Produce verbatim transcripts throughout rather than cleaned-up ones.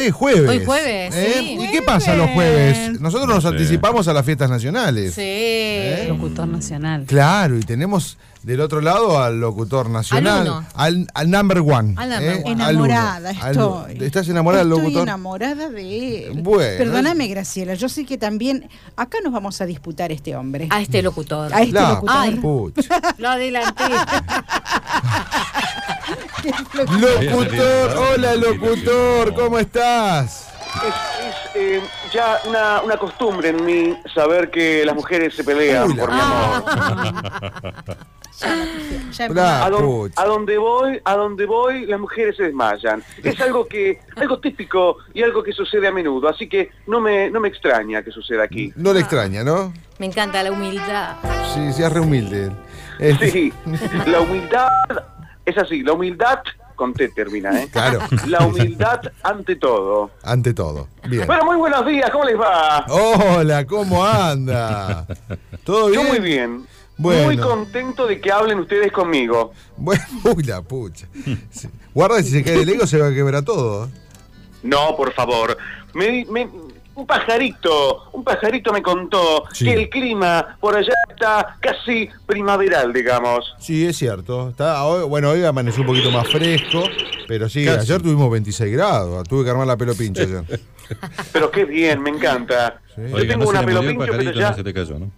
hoy es jueves. Hoy jueves, ¿eh? sí. ¿Y qué pasa los jueves? Nosotros nos Sí. anticipamos a las fiestas nacionales. Sí. ¿Eh? Locutor nacional. Claro, y tenemos del otro lado al locutor nacional, Al uno. al, al number one. Al number one. Al uno. Enamorada Al- estoy. ¿Estás enamorada del Estoy locutor? enamorada de él. Bueno. Perdóname, Graciela, yo sé que también acá nos vamos a disputar este hombre. A este locutor. A este La locutor. Ay. pucha. Lo adelanté. Locutor, hola locutor, ¿cómo estás? Es, es, eh, ya una, una costumbre en mí saber que las mujeres se pelean Uy, la- por mi amor. Ya Bra- A, don- pucha. a donde voy, a donde voy, las mujeres se desmayan. Es algo que, algo típico y algo que sucede a menudo, así que no me, no me extraña que suceda aquí. No le extraña, ¿no? Me encanta la humildad. Sí, sí, es re humilde. Este- Sí, la humildad es así, la humildad con T termina, ¿eh? Claro. La humildad ante todo. Ante todo. Bien. Bueno, muy buenos días, ¿cómo les va? Hola, ¿cómo anda? ¿Todo bien? Yo muy bien. Bueno. Muy contento de que hablen ustedes conmigo. Bueno, uy, la pucha. Sí. Guarda, si se cae el ego se va a quebrar todo. No, por favor. Me, me- un pajarito, un pajarito me contó Sí. que el clima por allá está casi primaveral, digamos. Sí, es cierto. Está, hoy- bueno, hoy amaneció un poquito más fresco, pero sí, Casi. ayer tuvimos veintiséis grados. Tuve que armar la pelo pincha ayer. Pero qué bien, me encanta. Sí. Yo Oiga, tengo no se una le pelo murió el pincho, pero pajarito, ya... no se te cayó, ¿no?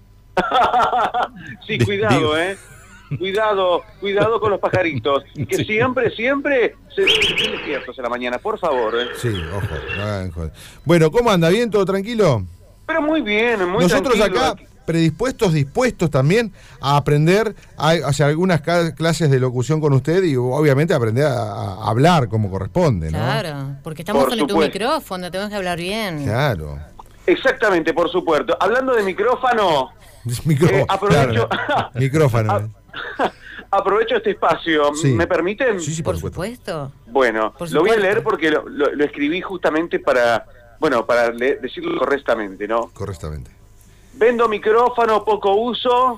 Sí, Di- cuidado, digo. ¿eh? Cuidado, cuidado con los pajaritos. Que Sí. siempre, siempre se estén despiertos a la mañana, por favor, ¿eh? Sí, ojo, no hagan joder. Bueno, ¿cómo anda? ¿Bien? ¿Todo tranquilo? Pero muy bien, muy Nosotros tranquilo. acá predispuestos, dispuestos también a aprender, a hacer algunas ca- clases de locución con usted y obviamente aprender a, a hablar como corresponde, ¿no? Claro, porque estamos Por con tu supuesto. micrófono, tenemos que hablar bien. Claro. Exactamente, por supuesto. Hablando de micrófono, Micro- Eh, aprovecho- claro. Micrófono. a- aprovecho este espacio. Sí. ¿Me permiten? Sí, sí, Por por, supuesto. supuesto. Bueno, Por lo voy a supuesto. leer porque lo, lo- lo escribí justamente para, bueno, para le- decirlo correctamente, ¿no? Correctamente. Vendo micrófono, poco uso,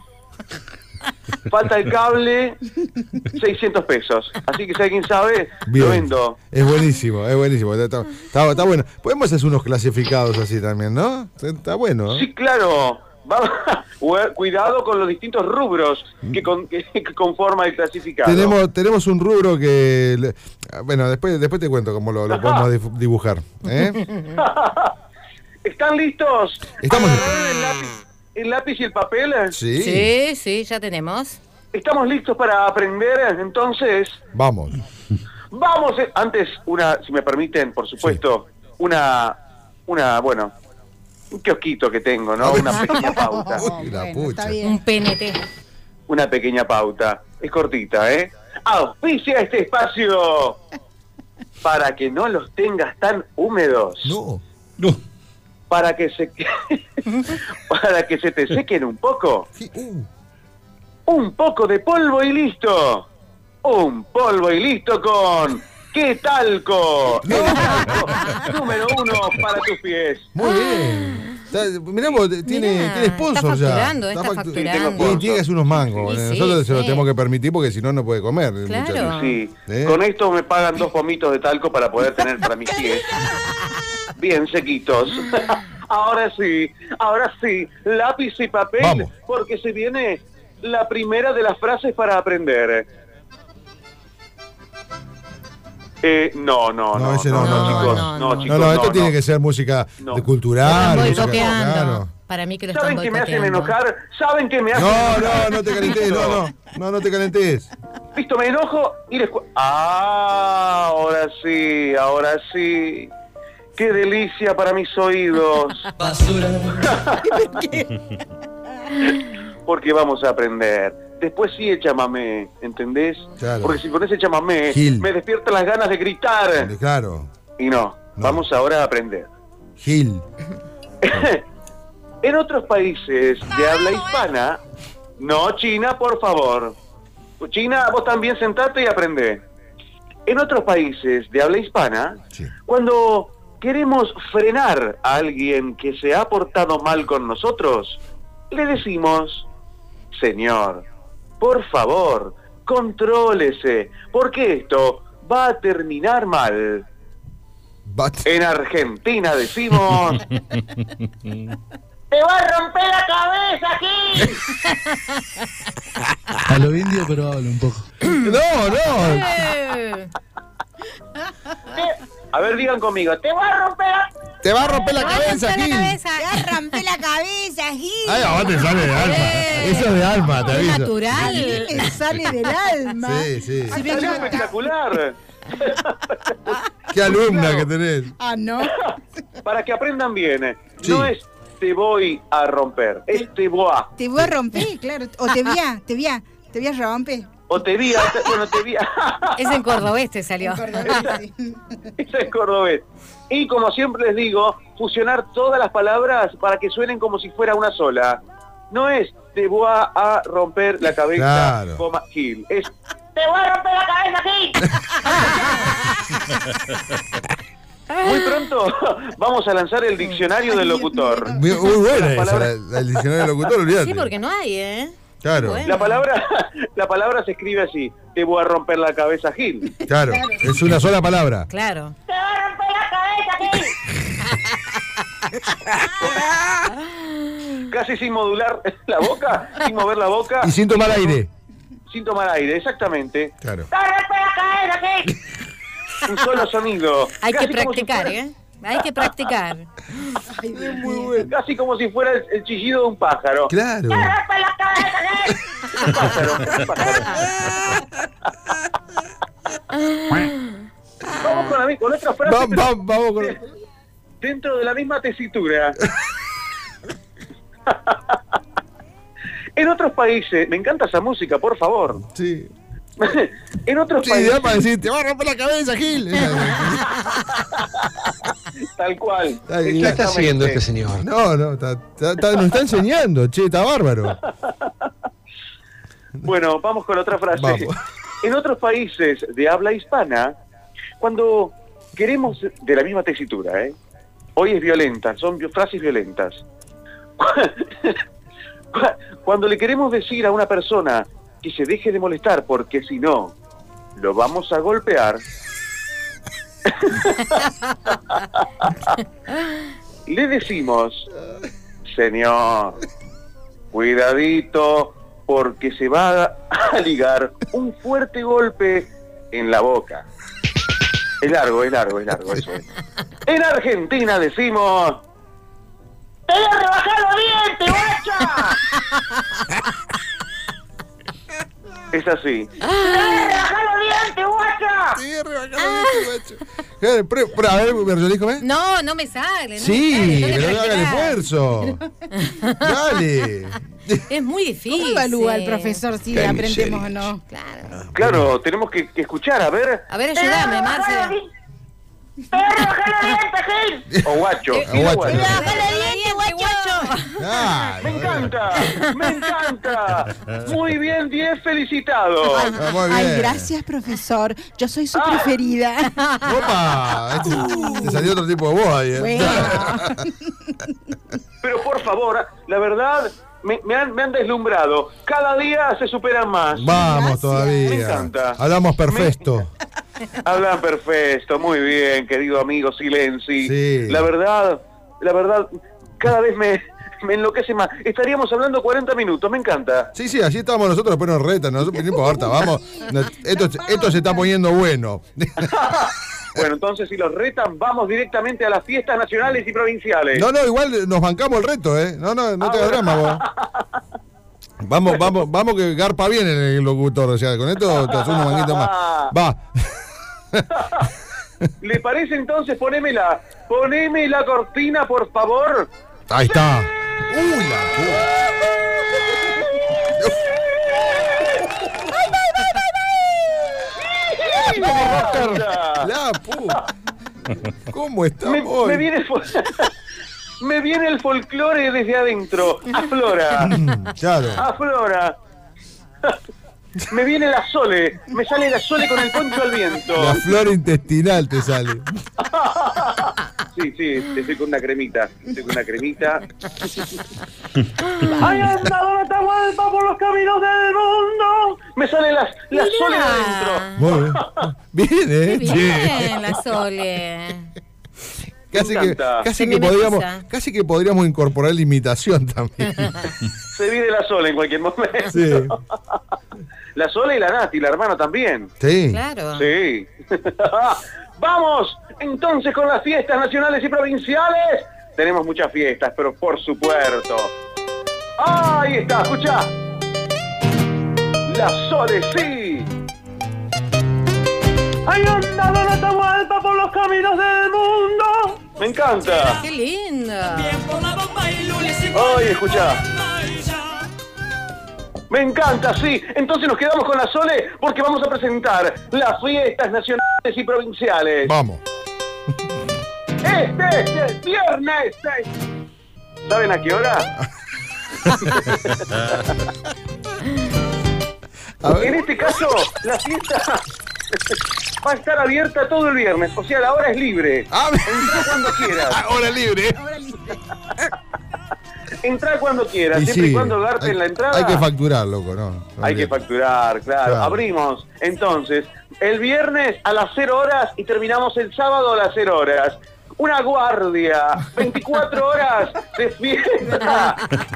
falta el cable, seiscientos pesos. Así que si alguien sabe, Bien. lo vendo. Es buenísimo, es buenísimo. Está, está- está bueno. Podemos hacer unos clasificados así también, ¿no? Está bueno. ¿no? Sí, claro. Vamos, cuidado con los distintos rubros que, con- que conforma el clasificado. Tenemos, tenemos un rubro que. le- Bueno, después, después te cuento cómo lo, lo podemos difu- dibujar. ¿eh? ¿Están listos? Estamos ¿Agarraron el lápiz, el lápiz y el papel? Sí. Sí, sí, ya tenemos. ¿Estamos listos para aprender? Entonces, Vamos. vamos. eh, Antes, una, si me permiten, por supuesto, una, una, bueno, un kiosquito que tengo, ¿no? Una pequeña pauta. Uy, la Bueno, pucha. está bien. Un P N T. Una pequeña pauta. Es cortita, ¿eh? Auspicia este espacio para que no los tengas tan húmedos. No. No. Para que se para que se te sequen un poco. Sí, uh. Un poco de polvo y listo. Un polvo y listo con ¿Qué talco? El talco número uno para tus pies. Muy bien. Está- mirá vos, tiene, Mirá, tiene sponsor está ya. facturando, está factu- facturando. Y tiene que hacer unos mangos. Sí, eh. sí, Nosotros se lo sí. tenemos que permitir porque si no, no puede comer. el Claro. muchacho. Sí, ¿Eh? con esto me pagan dos pomitos de talco para poder tener para mis pies bien sequitos. Ahora sí, ahora sí, lápiz y papel, Vamos. porque se viene la primera de las frases para aprender. Eh, no, no, No, no, ese no, no, no, no, chicos, no, no, no. chicos, No, no, esto no, tiene no. que ser música No. de Lo cultural. están música- boicoteando. claro. Para mí que lo están ¿Saben que me hacen boicoteando. enojar? ¿Saben que me hacen No, enojar? no, no te calentes, no, no, no, no te calentes. Listo, me enojo y les... cu- Ah, ahora sí, ahora sí. ¡Qué delicia para mis oídos! Porque vamos a aprender. Después sí el chamamé, ¿entendés? Claro. Porque si con ese chamamé Gil. me despiertan las ganas de gritar. Claro, Y no, No. vamos ahora a aprender. Gil. En otros países de habla hispana, no, China, por favor. China, vos también sentate y aprende. En otros países de habla hispana, Sí. cuando queremos frenar a alguien que se ha portado mal con nosotros, le decimos, señor, por favor, contrólese, porque esto va a terminar mal. Basta. En Argentina decimos... ¡Te va a romper la cabeza aquí! A lo indio, pero hablo un poco. No, no. Eh, Te- A ver, digan conmigo. ¡Te va a romper la... Te va a romper la te va a cabeza, romper la Gil. cabeza. Ya rompé la cabeza, Gil. Ay, a vos te sale de alma. Eh. Eso es de alma, te Es aviso. A mí natural. me sale del alma. Sí, sí. Si me ¡Salió equivoca- espectacular! Qué alumna que tenés. Ah, no. Para que aprendan bien. eh. Sí. No es te voy a romper, es te voy a. Te voy a romper, claro. O te voy a, te voy a, te voy a romper. O te vi, a- bueno, te vi. a- Es en cordobés te salió. Ese es cordobés. Y como siempre les digo, fusionar todas las palabras para que suenen como si fuera una sola. No es te voy a romper la cabeza, Claro. coma, Gil. Es te voy a romper la cabeza, Gil. Muy pronto vamos a lanzar el diccionario del locutor. Muy, muy buena Las esa, palabras- la, la el diccionario del locutor, olvídate. Sí, porque no hay, ¿eh? Claro, Bueno. La palabra, la palabra se escribe así, te voy a romper la cabeza, Gil. claro. Es una sola palabra. Claro. ¡Te va a romper la cabeza, Gil! Casi sin modular la boca, sin mover la boca. Y sin tomar aire. Sin tomar aire, exactamente. Claro. ¡Te va a romper la cabeza, Gil! Un solo sonido. Hay que Casi como si practicar, fuera- ¿eh? Hay que practicar. Ay, Dios Muy mío. bueno. Casi como si fuera el, el chillido de un pájaro. Claro. ¡Te va a romper la cabeza, Gil! Un pájaro, un pájaro. Vamos con, la, mi- con otra frase, Va- pero va- vamos con. dentro de la misma tesitura. En otros países, me encanta esa música, por favor. Sí. En otros Sí, países, ya para decir, te va a romper la cabeza, Gil. tal cual. Ay, ¿qué exactamente. está haciendo este señor? No, no, está- está- está- nos está enseñando, che, está bárbaro. Bueno, vamos con otra frase. Vamos. En otros países de habla hispana, cuando queremos, de la misma tesitura, ¿eh? Hoy es violenta, son vi- frases violentas. Cuando le queremos decir a una persona que se deje de molestar porque si no, lo vamos a golpear, le decimos, señor, cuidadito, porque se va a ligar un fuerte golpe en la boca. Es largo, es largo, es largo, eso es. En Argentina decimos, ¡te voy a rebajar los dientes, guacha! Es así. ¡Te voy a rebajar los dientes, guacha! Eh, pre- pre- A ver, ¿me No, no me sale. No Sí, me sale, tengo que pero haga el practicar. esfuerzo. Dale. Es muy difícil. ¿Cómo evalúa el profesor si Qué aprendemos o miseria. no? Claro. Claro, tenemos que, que escuchar, a ver. A ver, ayúdame, Marce. ¡Te voy a rebajar los dientes, Gil! O guacho. Eh, Gil o guacho. guacho. Ah, Me no, encanta, me encanta. Muy bien, diez felicitados. Ah, muy Ay, bien. gracias, profesor. Yo soy su Ah. preferida. Opa, este- te salió otro tipo de voz ahí. ¿eh? Bueno. Pero por favor, la verdad, me, me han, me han deslumbrado. Cada día se superan más. Vamos Gracias. todavía. Me encanta. Hablamos perfecto. Hablan perfecto, muy bien, querido amigo Silenci. Sí. La verdad, la verdad, cada vez me, me enloquece más. Estaríamos hablando cuarenta minutos, me encanta. Sí, sí, así estamos nosotros, después nos retan, no, no importa, vamos. Esto, esto se está poniendo bueno. Bueno, entonces si los retan, vamos directamente a las fiestas nacionales y provinciales. No, no, igual nos bancamos el reto, ¿eh? No, no, no te hagas drama vos. Vamos, vamos, vamos que garpa bien el locutor, o sea, con esto te haces unos manguitos más. Va. ¿Le parece entonces? Ponémela. Poneme la cortina, por favor. Ahí está. Uy, la puta. La puta. ¿Cómo Me, estamos me hoy? viene el fol- me viene el folclore desde adentro. Aflora. Claro. Aflora. Me viene la sole. Me sale la sole con el poncho al viento. La flora intestinal te sale. Sí, sí, estoy con una cremita. Estoy con una cremita. ¡Ay, anda, dame esta vuelta por los caminos del mundo! Me sale la, la sole de adentro. Muy bien. Bien, Qué ¿eh? bien, la Sole. Casi que, encanta. casi, Se que mimetiza. podríamos, casi que podríamos incorporar la imitación también. Se viene la Sola en cualquier momento. Sí. La Sola y la Nati, la hermana también. Sí. Claro. Sí. Vamos entonces con las fiestas nacionales y provinciales. Tenemos muchas fiestas, pero por supuesto. Ahí está, escucha. La Sole, sí. Hay andado la Atahualpa por los caminos del mundo. Me encanta. Qué lindo. Ay, escucha. Me encanta, sí. Entonces nos quedamos con la Sole porque vamos a presentar las fiestas nacionales y provinciales. Vamos. Este es el viernes. ¿Saben a qué hora? A ver. En este caso, la fiesta va a estar abierta todo el viernes. O sea, la hora es libre. Ah, Entrá cuando quieras. hora libre. Entrá cuando quieras. Y Siempre sí, y cuando garpen hay, la entrada. hay que facturar, loco, ¿no? No Hay que olvidate. facturar, claro. Claro. Abrimos entonces el viernes a las cero horas y terminamos el sábado a las cero horas. Una guardia, veinticuatro horas de fiesta.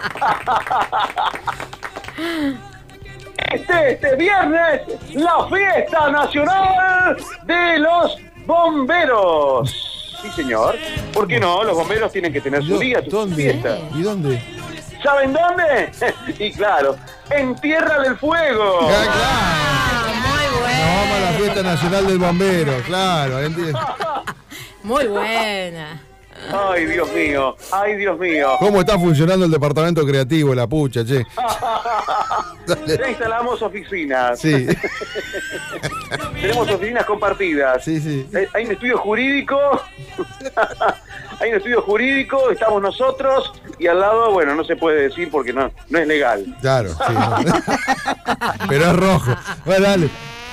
Este, este viernes, la fiesta nacional de los bomberos. Sí, señor. ¿Por qué no? Los bomberos tienen que tener ¿Y su dó- día, su ¿Dónde? fiesta. ¿Y dónde? ¿Saben dónde? Y claro, en Tierra del Fuego. Ah, claro. Ah, muy Nos buena. vamos a la fiesta nacional del bombero, claro. ¿entiendes? Muy buena. Ay, Dios mío, ay, Dios mío. ¿Cómo está funcionando el departamento creativo, la pucha, che? Ya instalamos oficinas. Sí, Tenemos oficinas compartidas. sí, sí. Eh, Hay un estudio jurídico. Hay un estudio jurídico, estamos nosotros y al lado, bueno, no se puede decir porque no, no es legal. Claro, sí. no. Pero es rojo. Bueno, dale.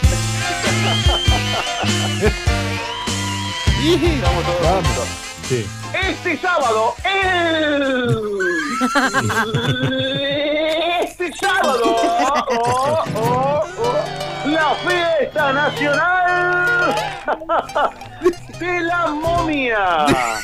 Estamos todos Vamos. juntos. Sí. Este sábado, el... Este sábado, oh, oh, oh, la fiesta nacional de la momia.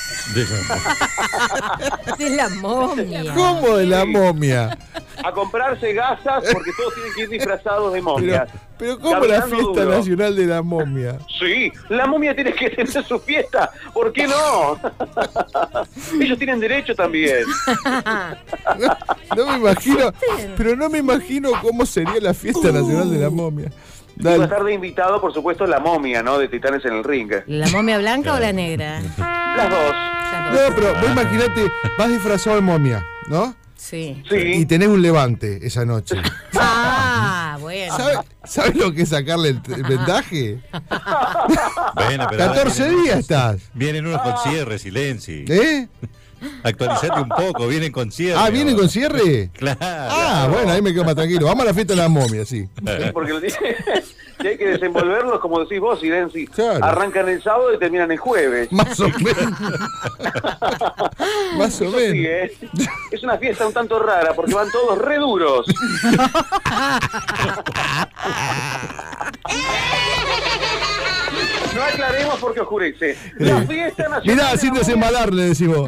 De la momia. ¿Cómo de la momia? A comprarse gasas porque todos tienen que ir disfrazados de Pero, momias. pero ¿cómo la Caminando fiesta duro. nacional de la momia? Sí, la momia tiene que tener su fiesta. ¿Por qué no? Ellos tienen derecho también. No, no me imagino, pero no me imagino cómo sería la fiesta nacional de la momia. Y va a Dale. estar de invitado, por supuesto, la momia, ¿no? De Titanes en el Ring. ¿La momia blanca o la negra? Las dos. Las No, dos. pero vos imaginate, vas disfrazado de momia, ¿no? Sí. Sí. Y tenés un levante esa noche. Ah, bueno. ¿Sabes ¿sabe lo que es sacarle el, el vendaje? Bueno, pero catorce vienen- días estás. Vienen unos con cierre, silencio. ¿Eh? Actualizate un poco, vienen con cierre. Ah, ¿vienen ahora. con cierre? Claro. Ah, bueno, ahí me quedo más tranquilo. Vamos a la fiesta de la momia, sí. Sí, porque lo tiene- y hay que desenvolverlos, como decís vos, Silenzi. Claro. Arrancan el sábado y terminan el jueves. Más o menos. Más o Eso sí, menos. ¿eh? Es una fiesta un tanto rara porque van todos re duros. No aclaremos porque oscurece. La fiesta nacional. Mirá, de sin la desembalar, le decimos.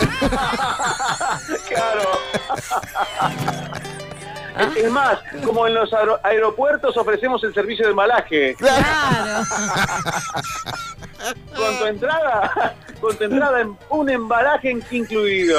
Claro. Es más, como en los aero- aeropuertos ofrecemos el servicio de embalaje. Claro. Con tu entrada, con tu entrada en un embalaje incluido.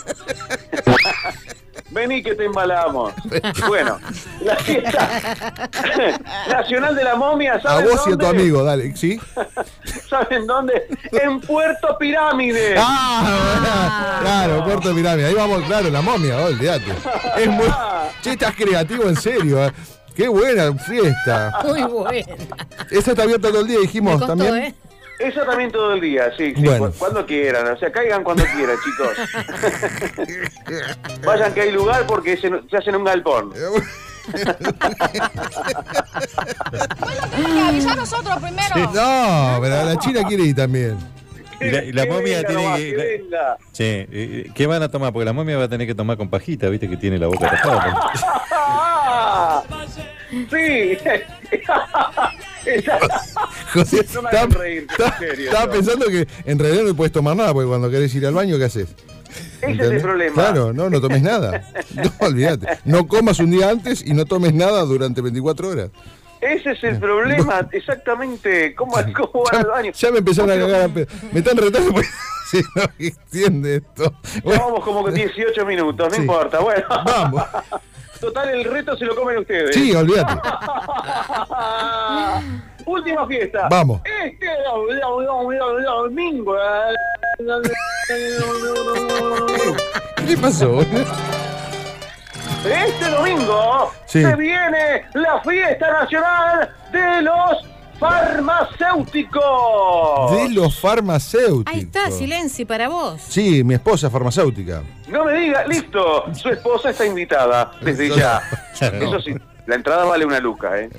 Vení que te embalamos. Bueno, la fiesta nacional de la momia, A ¿saben vos y a tu dónde? amigo, dale, ¿sí? ¿Saben dónde? En Puerto Pirámide. Ah, claro, Puerto Pirámide. Ahí vamos, claro, la momia, olvídate. Es muy. Che, estás creativo en serio, ¿eh? Qué buena fiesta. Muy buena. Esa está abierta todo el día, Me dijimos costó, también. ¿eh? Eso también todo el día, sí, sí, Bueno. cu- cuando quieran, o sea, caigan cuando quieran, chicos. Vayan que hay lugar porque se, se hacen un galpón. Que avisar nosotros primero. No, pero la China quiere ir también. Y la, y la Que momia venga tiene nomás, que. que venga. Sí, eh, ¿qué van a tomar? Porque la momia va a tener que tomar con pajita, viste que tiene la boca tapada. ¡Ah! Sí, José, No me estaba- hagan reír, en estaba- serio, estaba no. pensando que en realidad no puedes tomar nada, porque cuando querés ir al baño, ¿qué haces? Ese es el ¿Entendés? problema. Claro, no, no tomes nada. No, olvídate. No comas un día antes y no tomes nada durante veinticuatro horas. Ese es el problema, exactamente. ¿Cómo, cómo van Ya, al baño? ya me empezaron a cagar a pedo. Me están retando porque si no extiende esto. Bueno, Vamos como que dieciocho minutos, no Sí. importa. Bueno, vamos. total, el reto se lo comen ustedes. Sí, olvídate. Última fiesta. Vamos. Este domingo. ¿Qué le pasó? Este domingo Sí. se viene la fiesta nacional de los farmacéuticos. De los farmacéuticos. Ahí está, silencio para vos. Sí, mi esposa es farmacéutica. No me diga, listo, su esposa está invitada desde ya. Eso sí, la entrada vale una luca, ¿eh?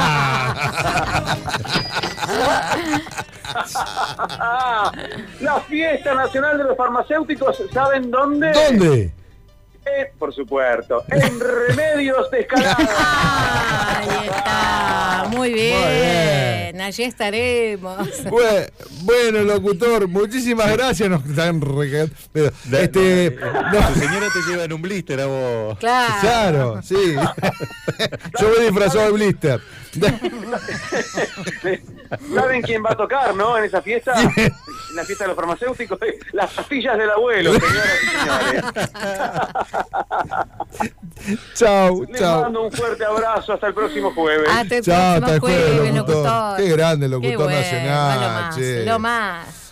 La fiesta nacional de los farmacéuticos, ¿saben dónde? ¿Dónde? Eh, por supuesto, en Remedios de Escalada. Ahí está, muy bien. Allí estaremos. Bue- Bueno, locutor, muchísimas gracias. Nos están recagando. Pero, este, no, Tu señora te lleva en un blister a vos. Claro. claro, sí. Yo voy disfrazado de blister. ¿Saben quién va a tocar, no? En esa fiesta. En la fiesta de los farmacéuticos. Las pastillas del abuelo, señoras y señores. Chau, Les chau. mando un fuerte abrazo. Hasta el próximo jueves. Hasta el Chao, hasta el próximo jueves, jueves, locutor. locutor. Qué grande, locutor Qué bueno, nacional, Lo más, che. lo más.